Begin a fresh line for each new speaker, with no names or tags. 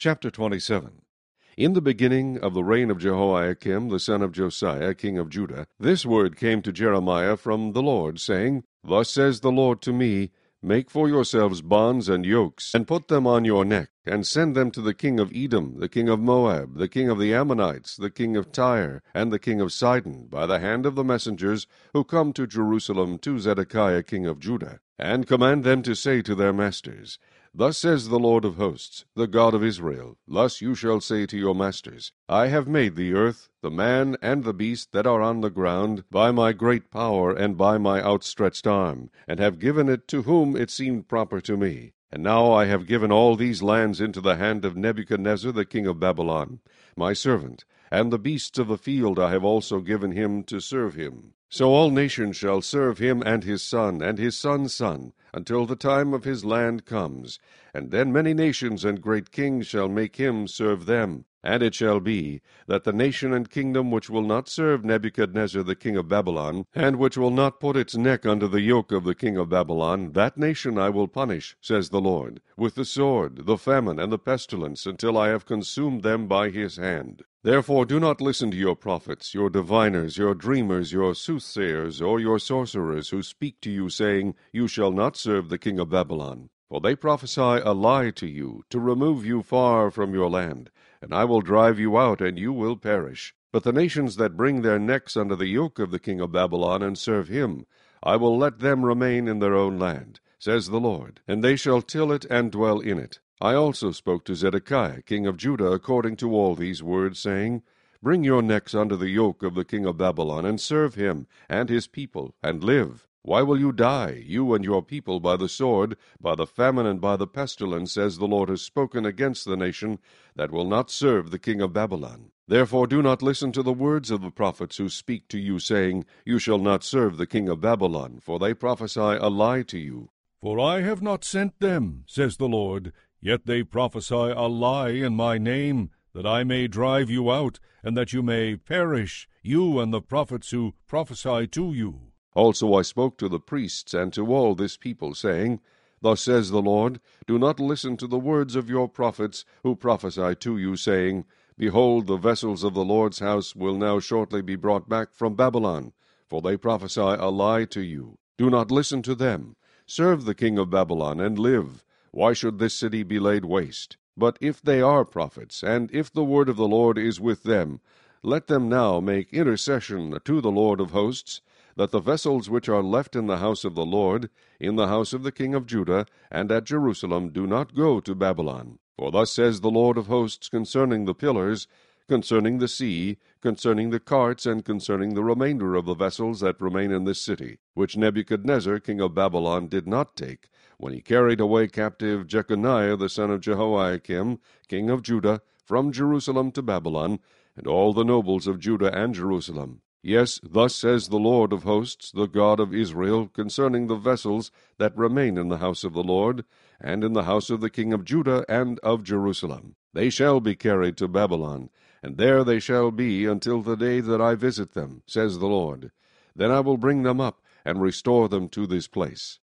Chapter 27. In the beginning of the reign of Jehoiakim the son of Josiah, king of Judah, this word came to Jeremiah from the Lord, saying, Thus says the Lord to me, Make for yourselves bonds and yokes, and put them on your neck, and send them to the king of Edom, the king of Moab, the king of the Ammonites, the king of Tyre, and the king of Sidon, by the hand of the messengers who come to Jerusalem to Zedekiah king of Judah, and command them to say to their masters, Thus says the Lord of hosts, the God of Israel, Thus you shall say to your masters, I have made the earth, the man and the beast that are on the ground, by my great power and by my outstretched arm, and have given it to whom it seemed proper to me. And now I have given all these lands into the hand of Nebuchadnezzar the king of Babylon, my servant, and the beasts of the field I have also given him to serve him. So all nations shall serve him and his son's son, until the time of his land comes. And then many nations and great kings shall make him serve them. And it shall be, that the nation and kingdom which will not serve Nebuchadnezzar the king of Babylon, and which will not put its neck under the yoke of the king of Babylon, that nation I will punish, says the Lord, with the sword, the famine, and the pestilence, until I have consumed them by his hand. Therefore do not listen to your prophets, your diviners, your dreamers, your soothsayers, or your sorcerers, who speak to you, saying, You shall not serve the king of Babylon. For they prophesy a lie to you, to remove you far from your land, and I will drive you out, and you will perish. But the nations that bring their necks under the yoke of the king of Babylon, and serve him, I will let them remain in their own land, says the Lord, and they shall till it and dwell in it. I also spoke to Zedekiah king of Judah according to all these words, saying, Bring your necks under the yoke of the king of Babylon, and serve him and his people, and live. Why will you die, you and your people, by the sword, by the famine, and by the pestilence, as the Lord has spoken against the nation that will not serve the king of Babylon? Therefore do not listen to the words of the prophets who speak to you, saying, You shall not serve the king of Babylon, for they prophesy a lie to you.
For I have not sent them, says the Lord, yet they prophesy a lie in my name, that I may drive you out, and that you may perish, you and the prophets who prophesy to you.
Also I spoke to the priests and to all this people, saying, Thus says the Lord, Do not listen to the words of your prophets, who prophesy to you, saying, Behold, the vessels of the Lord's house will now shortly be brought back from Babylon, for they prophesy a lie to you. Do not listen to them. Serve the king of Babylon, and live. Why should this city be laid waste? But if they are prophets, and if the word of the Lord is with them, let them now make intercession to the Lord of hosts, that the vessels which are left in the house of the Lord, in the house of the king of Judah, and at Jerusalem, do not go to Babylon. For thus says the Lord of hosts concerning the pillars, concerning the sea, concerning the carts, and concerning the remainder of the vessels that remain in this city, which Nebuchadnezzar king of Babylon did not take, when he carried away captive Jeconiah the son of Jehoiakim, king of Judah, from Jerusalem to Babylon, and all the nobles of Judah and Jerusalem. Yes, thus says the Lord of hosts, the God of Israel, concerning the vessels that remain in the house of the Lord, and in the house of the king of Judah and of Jerusalem. They shall be carried to Babylon, and there they shall be until the day that I visit them, says the Lord. Then I will bring them up, and restore them to this place.